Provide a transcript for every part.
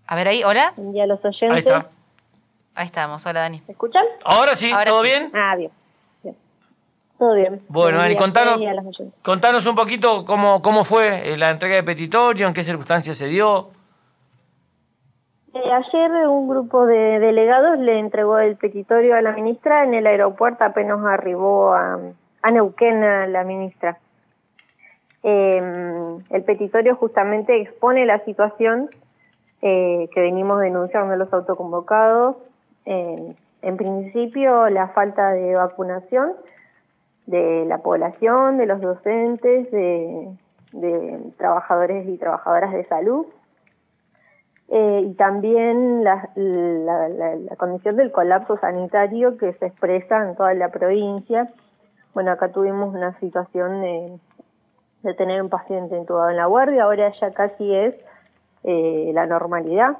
A ver ahí, hola. Buen día a los oyentes. Ahí está. Ahí estamos, hola Dani. ¿Me escuchan? Ahora sí, Ahora ¿todo sí. bien? Bien. Todo bien. Bueno, Dani, Buen día a los oyentes. contanos un poquito cómo fue la entrega de petitorio, en qué circunstancias se dio. Ayer un grupo de delegados le entregó el petitorio a la ministra en el aeropuerto, apenas arribó a Neuquén a la ministra. El petitorio justamente expone la situación que venimos denunciando los autoconvocados. En principio, la falta de vacunación de la población, de los docentes, de trabajadores y trabajadoras de salud. Y también la condición del colapso sanitario que se expresa en toda la provincia. Bueno, acá tuvimos una situación de tener un paciente entubado en la guardia, ahora ya casi es la normalidad.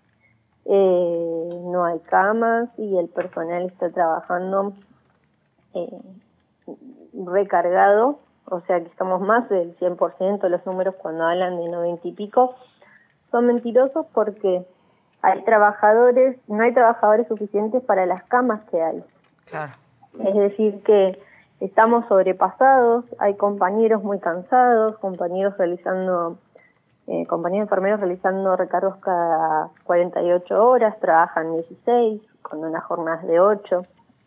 No hay camas y el personal está trabajando recargado, o sea que estamos más del 100%, los números cuando hablan de 90 y pico son mentirosos porque no hay trabajadores suficientes para las camas que hay. Claro. Es decir que estamos sobrepasados, hay compañeros muy cansados, compañeros enfermeros realizando recargos cada 48 horas, trabajan 16, con unas jornadas de 8.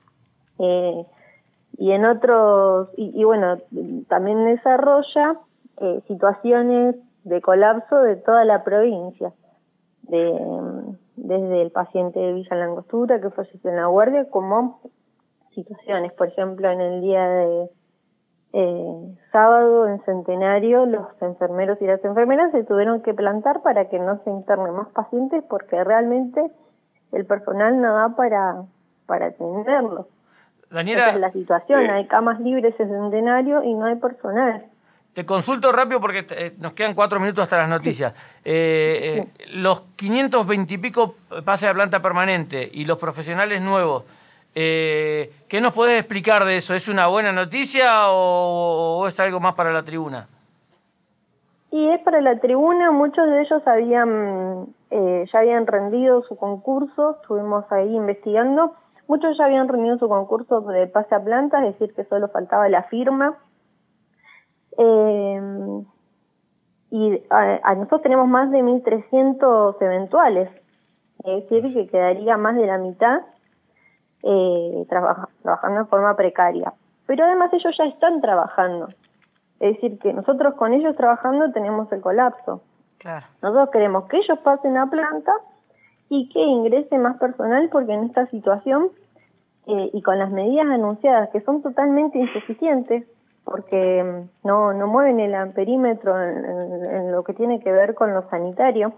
Y en otros, y bueno, también desarrolla situaciones de colapso de toda la provincia, desde el paciente de Villa Langostura que falleció en la guardia, como situaciones, por ejemplo, en el día de sábado en Centenario, los enfermeros y las enfermeras se tuvieron que plantar para que no se internen más pacientes porque realmente el personal no da para atenderlos. Daniela, esa es la situación, hay camas libres en Centenario y no hay personal. Te consulto rápido porque nos quedan 4 minutos hasta las noticias. Los 520 y pico pases a planta permanente y los profesionales nuevos, ¿qué nos podés explicar de eso? ¿Es una buena noticia o es algo más para la tribuna? Y es para la tribuna, muchos de ellos ya habían rendido su concurso, estuvimos ahí investigando, muchos ya habían rendido su concurso de pase a planta, es decir que solo faltaba la firma. Y nosotros tenemos más de 1.300 eventuales, es decir que quedaría más de la mitad trabajando en forma precaria. Pero además ellos ya están trabajando, es decir que nosotros con ellos trabajando tenemos el colapso. Claro. Nosotros queremos que ellos pasen a planta y que ingrese más personal porque en esta situación y con las medidas anunciadas que son totalmente insuficientes, porque no mueven el amperímetro en lo que tiene que ver con lo sanitario,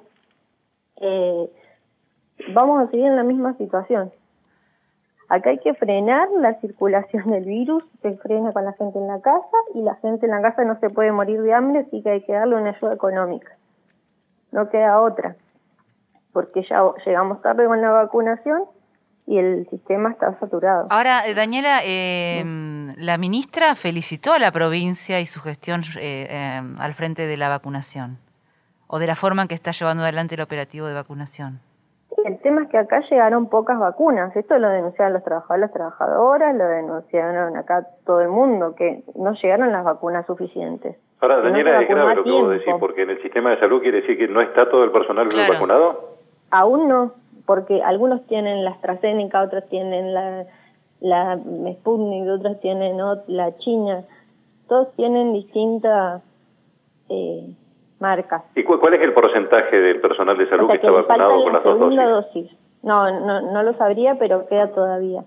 vamos a seguir en la misma situación. Acá hay que frenar la circulación del virus, se frena con la gente en la casa y la gente en la casa no se puede morir de hambre, así que hay que darle una ayuda económica. No queda otra, porque ya llegamos tarde con la vacunación y el sistema está saturado. Ahora, Daniela, la ministra felicitó a la provincia y su gestión al frente de la vacunación, o de la forma en que está llevando adelante el operativo de vacunación. El tema es que acá llegaron pocas vacunas. Esto lo denunciaron los trabajadores, las trabajadoras, lo denunciaron acá todo el mundo, que no llegaron las vacunas suficientes. Ahora, Daniela, no es grave lo que vos decís, porque en el sistema de salud quiere decir que no está todo el personal vacunado. Aún no, porque algunos tienen la AstraZeneca, otros tienen la Sputnik, otros tienen la China. Todos tienen distintas marcas. ¿Y cuál es el porcentaje del personal de salud que está vacunado con las dos dosis? No lo sabría, pero queda todavía.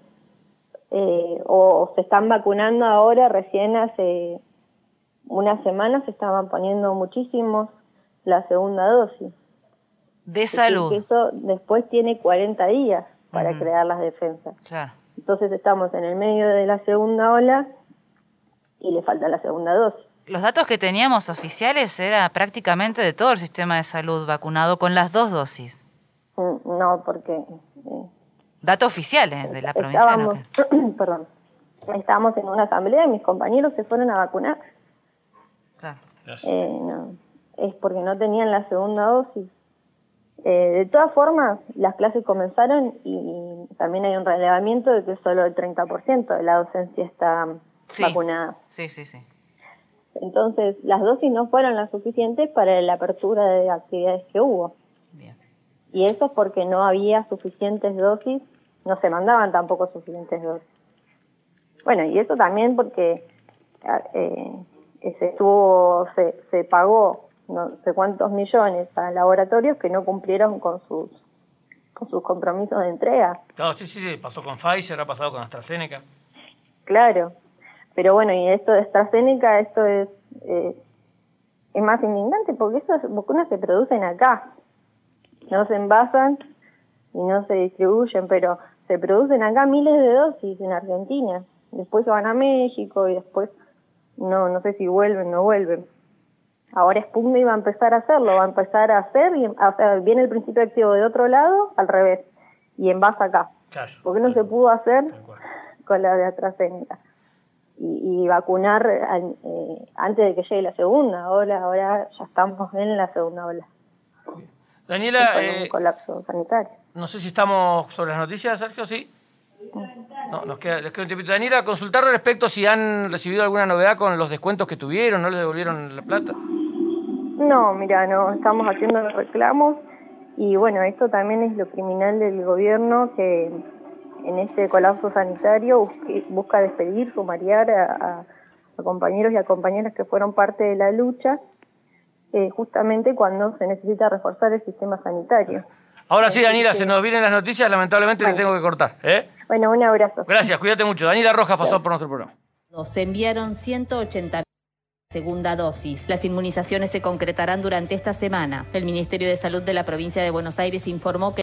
O se están vacunando ahora, recién hace una semana se estaban poniendo muchísimos la segunda dosis. De salud. Que eso después tiene 40 días para crear las defensas. Claro. Entonces estamos en el medio de la segunda ola y le falta la segunda dosis. Los datos que teníamos oficiales era prácticamente de todo el sistema de salud vacunado con las 2 dosis. No, porque... datos oficiales de la provincia. Estábamos en una asamblea y mis compañeros se fueron a vacunar. Claro. No, es porque no tenían la segunda dosis. De todas formas, las clases comenzaron y también hay un relevamiento de que solo el 30% de la docencia está vacunada. Sí. Entonces, las dosis no fueron las suficientes para la apertura de actividades que hubo. Bien. Y eso es porque no había suficientes dosis, no se mandaban tampoco suficientes dosis. Bueno, y eso también porque se pagó no sé cuántos millones a laboratorios que no cumplieron con sus compromisos de entrega. Claro, sí, pasó con Pfizer, ha pasado con AstraZeneca. Claro, pero bueno, y esto de AstraZeneca, esto es más indignante porque estas vacunas se producen acá, no se envasan y no se distribuyen, pero se producen acá miles de dosis en Argentina, después van a México y después no sé si vuelven o no vuelven. Ahora Sputnik va a empezar a hacerlo, va a empezar a hacer, y, o sea, viene el principio activo de otro lado, al revés, y envasa acá. Claro, porque no se pudo hacer con la de AstraZeneca. Y vacunar antes de que llegue la segunda ola, ahora ya estamos en la segunda ola. Daniela, un colapso sanitario. No sé si estamos sobre las noticias, Sergio, ¿sí? No, les queda un tiempito. Daniela, consultar respecto si han recibido alguna novedad con los descuentos que tuvieron, ¿no les devolvieron la plata? No, mira, no, estamos haciendo los reclamos y bueno, esto también es lo criminal del gobierno que en este colapso sanitario busca despedir, sumariar a compañeros y a compañeras que fueron parte de la lucha, justamente cuando se necesita reforzar el sistema sanitario. Ahora sí, Daniela, se nos vienen las noticias, lamentablemente le tengo que cortar. Bueno, un abrazo. Gracias, cuídate mucho. Daniela Rojas pasó por nuestro programa. Se enviaron 180.000 segunda dosis. Las inmunizaciones se concretarán durante esta semana. El Ministerio de Salud de la provincia de Buenos Aires informó que